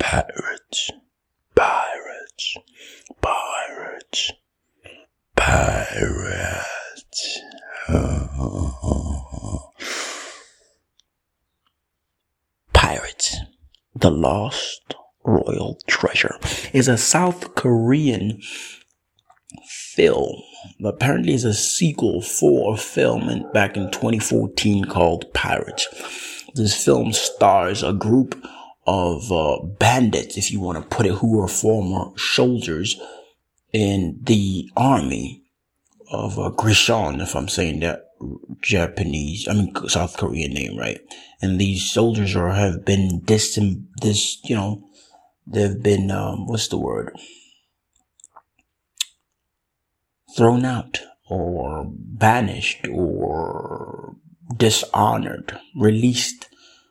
Pirates, pirates, pirates, pirates. Pirates, The Lost Royal Treasure is a South Korean film. Apparently it's a sequel for a film back in 2014 called Pirates. This film stars a group of bandits, if you want to put it, who are former soldiers in the army of Grishon, if I'm saying that South Korean name right. And these soldiers have been they've been thrown out or banished or dishonored, released,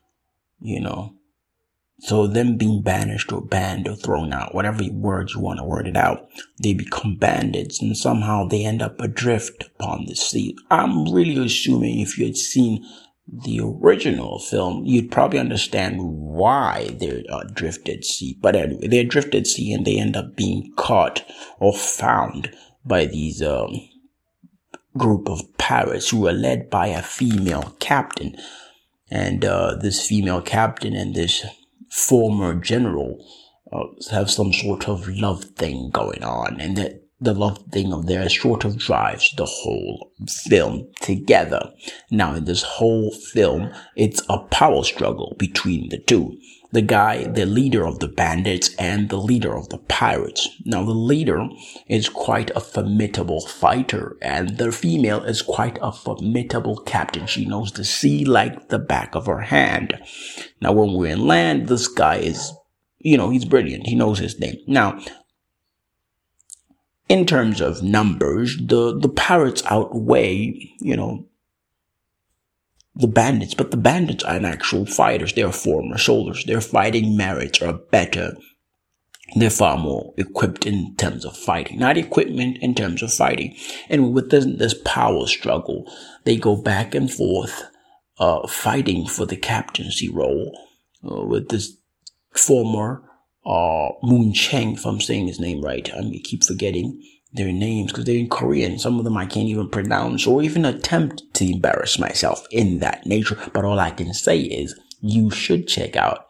So them being banished or banned or thrown out, whatever word you want to word it out, they become bandits and somehow they end up adrift upon the sea. I'm really assuming if you had seen the original film, you'd probably understand why they're adrift at sea. But anyway, they're adrift at sea and they end up being caught or found by these group of pirates who are led by a female captain. And this female captain and this former general have some sort of love thing going on, and that the love thing of theirs sort of drives the whole film together. Now, in this whole film, it's a power struggle between the two. The guy, the leader of the bandits and the leader of the pirates. Now, the leader is quite a formidable fighter and the female is quite a formidable captain. She knows the sea like the back of her hand. Now, when we're in land, this guy is, he's brilliant. He knows his name. Now, in terms of numbers, the pirates outweigh, the bandits, but the bandits aren't actual fighters. They're former soldiers. Their fighting merits are better. They're far more equipped in terms of fighting, not equipment in terms of fighting. And with this power struggle, they go back and forth, fighting for the captaincy role, with this former, Moon Chang, if I'm saying his name right. I keep forgetting their names because they're in Korean. Some of them I can't even pronounce or even attempt to embarrass myself in that nature. But all I can say is you should check out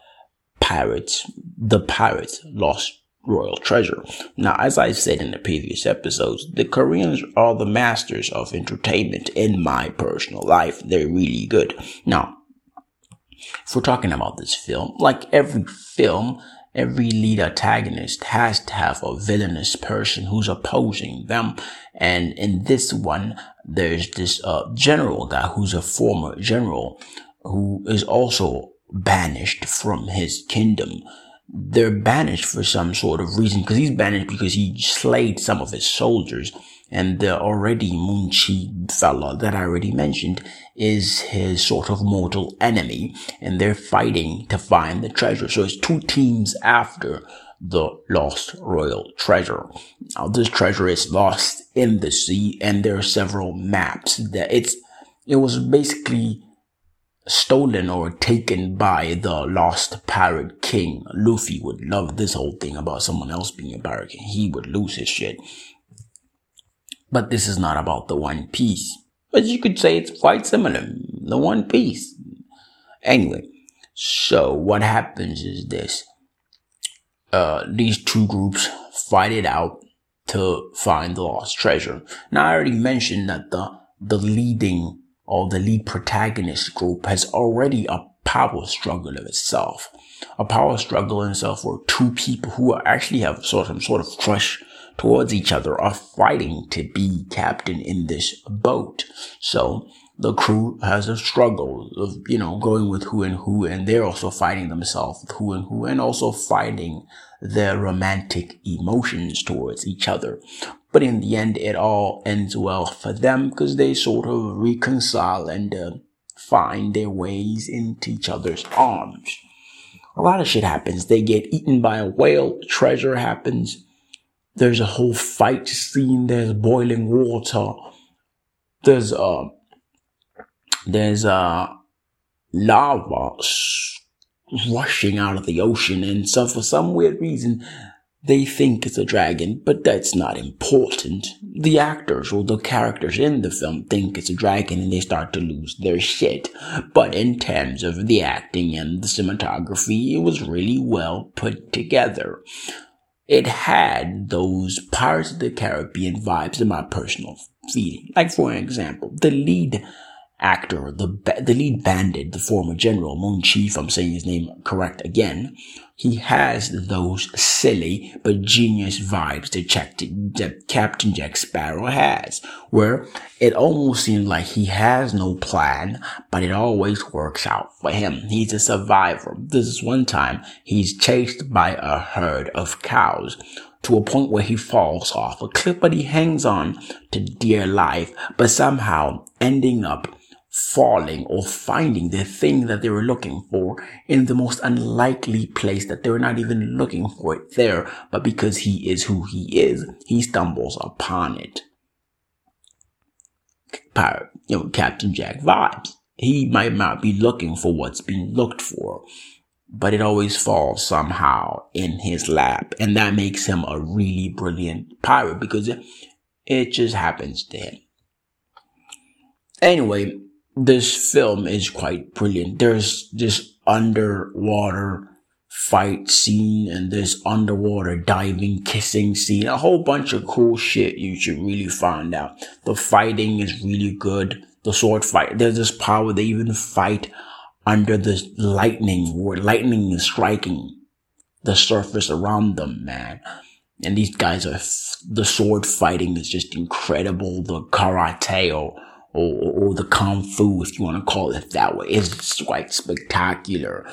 The Pirates Lost Royal Treasure. Now, as I said in the previous episodes, the Koreans are the masters of entertainment in my personal life. They're really good. Now, if we're talking about this film, like every film, every lead antagonist has to have a villainous person who's opposing them. And in this one, there's this general guy who's a former general who is also banished from his kingdom. They're banished for some sort of reason, because he's banished because he slayed some of his soldiers. And the already Moon Chi fella that I already mentioned is his sort of mortal enemy. And they're fighting to find the treasure. So it's two teams after the Lost Royal Treasure. Now, this treasure is lost in the sea, and there are several maps that it was basically stolen or taken by the lost pirate king. Luffy would love this whole thing about someone else being a pirate king. He would lose his shit. But this is not about the One Piece. But you could say it's quite similar. The One Piece. Anyway, so what happens is this. These two groups fight it out to find the lost treasure. Now, I already mentioned that the lead protagonist group has already a power struggle of itself. A power struggle in itself where two people who actually have some sort of crush towards each other are fighting to be captain in this boat. So the crew has a struggle of, going with who, and they're also fighting themselves with who, and also fighting their romantic emotions towards each other. But in the end, it all ends well for them because they sort of reconcile and find their ways into each other's arms. A lot of shit happens. They get eaten by a whale. Treasure happens. There's a whole fight scene. There's boiling water. There's lava rushing out of the ocean, and so for some weird reason, they think it's a dragon, but that's not important. The actors or the characters in the film think it's a dragon and they start to lose their shit. But in terms of the acting and the cinematography, it was really well put together. It had those Pirates of the Caribbean vibes in my personal feeling. Like, for example, the lead actor, the lead bandit, the former general, Monchief, I'm saying his name correct again, he has those silly but genius vibes that Captain Jack Sparrow has, where it almost seems like he has no plan, but it always works out for him. He's a survivor. This is one time he's chased by a herd of cows to a point where he falls off a cliff, but he hangs on to dear life, but somehow ending up falling or finding the thing that they were looking for in the most unlikely place that they were not even looking for it there, but because he is who he is, he stumbles upon it. Pirate, Captain Jack vibes. He might not be looking for what's being looked for, but it always falls somehow in his lap, and that makes him a really brilliant pirate because it just happens to him. Anyway, this film is quite brilliant. There's this underwater fight scene and this underwater diving, kissing scene. A whole bunch of cool shit you should really find out. The fighting is really good. The sword fight. There's this power they even fight under the lightning, where lightning is striking the surface around them, man. And these guys the sword fighting is just incredible. The karate or the kung fu, if you want to call it that way, is quite spectacular.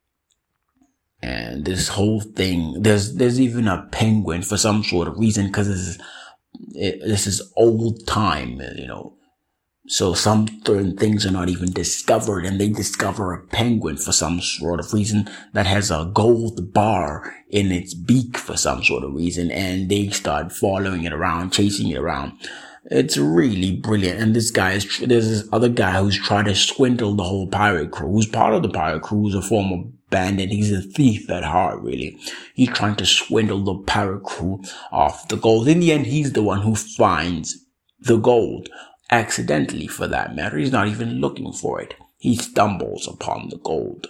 And this whole thing, there's even a penguin for some sort of reason, because this is old time, so some certain things are not even discovered, and they discover a penguin for some sort of reason that has a gold bar in its beak for some sort of reason, and they start following it around, chasing it around. It's really brilliant. And there's this other guy who's trying to swindle the whole pirate crew, who's part of the pirate crew, who's a former bandit. He's a thief at heart, really. He's trying to swindle the pirate crew off the gold. In the end, he's the one who finds the gold. Accidentally, for that matter. He's not even looking for it. He stumbles upon the gold.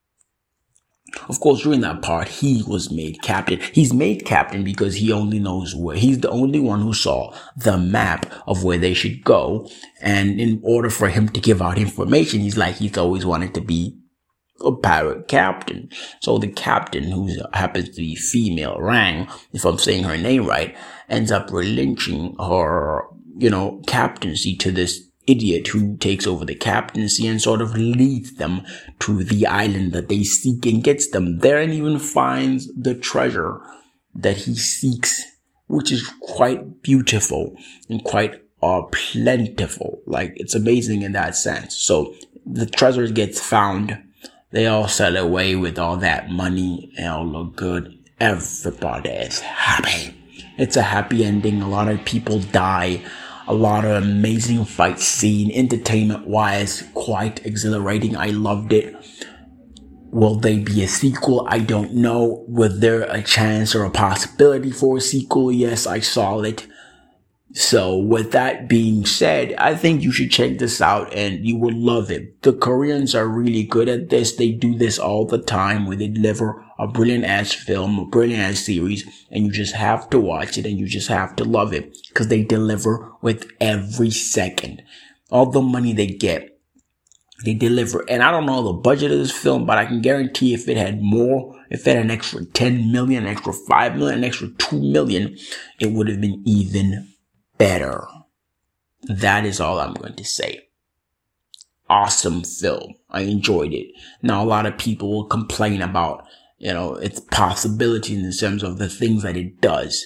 Of course, during that part, he was made captain. He's made captain because he only knows where. He's the only one who saw the map of where they should go. And in order for him to give out information, he's always wanted to be a pirate captain. So the captain, who happens to be female Rang, if I'm saying her name right, ends up relinquishing her, captaincy to this idiot who takes over the captaincy and sort of leads them to the island that they seek and gets them there and even finds the treasure that he seeks, which is quite beautiful and quite plentiful. Like, it's amazing in that sense. So the treasure gets found. They all sail away with all that money and all look good. Everybody is happy. It's a happy ending. A lot of people die. A lot of amazing fight scene, entertainment-wise, quite exhilarating. I loved it. Will there be a sequel? I don't know. Was there a chance or a possibility for a sequel? Yes, I saw it. So with that being said, I think you should check this out and you will love it. The Koreans are really good at this. They do this all the time, where they deliver a brilliant ass film, a brilliant ass series, and you just have to watch it and you just have to love it, because they deliver with every second. All the money they get, they deliver. And I don't know the budget of this film, but I can guarantee if it had more, if it had an extra 10 million, an extra 5 million, an extra 2 million, it would have been even better. That is all I'm going to say. Awesome film. I enjoyed it. Now, a lot of people will complain about, its possibilities in terms of the things that it does.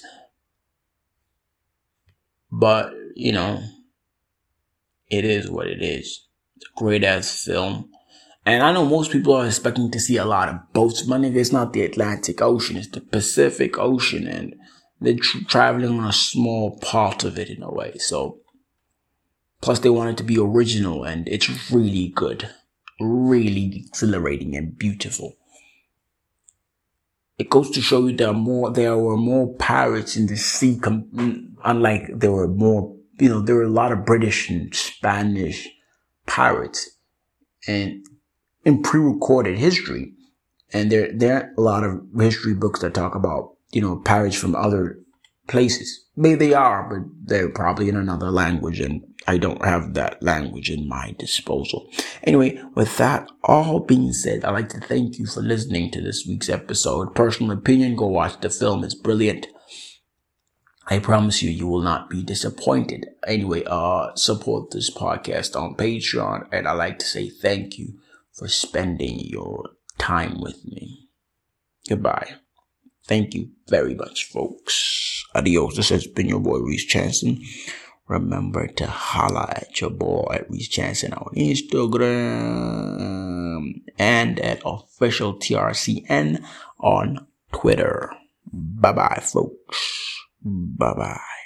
But, it is what it is. It's a great ass film. And I know most people are expecting to see a lot of boats, but it's not the Atlantic Ocean, it's the Pacific Ocean, and they're traveling on a small part of it in a way. So, plus they want it to be original, and it's really good. Really exhilarating and beautiful. it goes to show you there were more pirates in the sea, unlike there were more, there were a lot of British and Spanish pirates and in pre-recorded history. And there are a lot of history books that talk about, pirates from other places. Maybe they are, but they're probably in another language, and I don't have that language in my disposal. Anyway, with that all being said, I'd like to thank you for listening to this week's episode. Personal opinion, go watch the film. It's brilliant. I promise you will not be disappointed. Anyway, support this podcast on Patreon, and I'd like to say thank you for spending your time with me. Goodbye. Thank you very much, folks. Adios. This has been your boy, Reese Chanson. Remember to holla at your boy, Reese Chanson, on Instagram and at official TRCN on Twitter. Bye-bye, folks. Bye-bye.